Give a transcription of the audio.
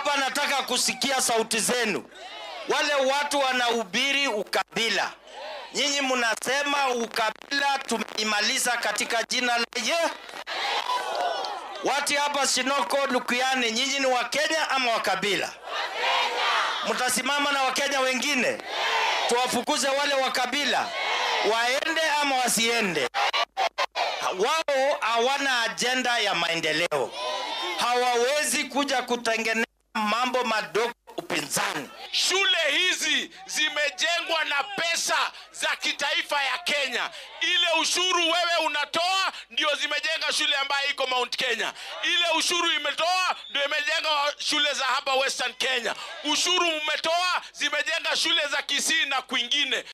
Hapa nataka kusikia sauti zenu. Wale watu wanahubiri ukabila. Nyinyi mnasema ukabila tumeimaliza katika jina la Yesu. Watu hapa Sinoko, Lukiani, nyinyi ni Wakenya ama wakabila? Wakenya. Mtasimama na Wakenya wengine? Tuwafukuze wale wakabila? Waende ama wasiende? Wao hawana agenda ya maendeleo. Hawawezi kuja kutengeneza mambo madogo upinzani. Shule hizi zimejengwa na pesa za kitaifa ya Kenya. Ile ushuru wewe unatoa ndio zimejenga shule ambayo iko Mount Kenya. Ile ushuru imetoa ndio imejenga shule za hapa Western Kenya. Ushuru umetoa zimejenga shule za Kisii na kwingine.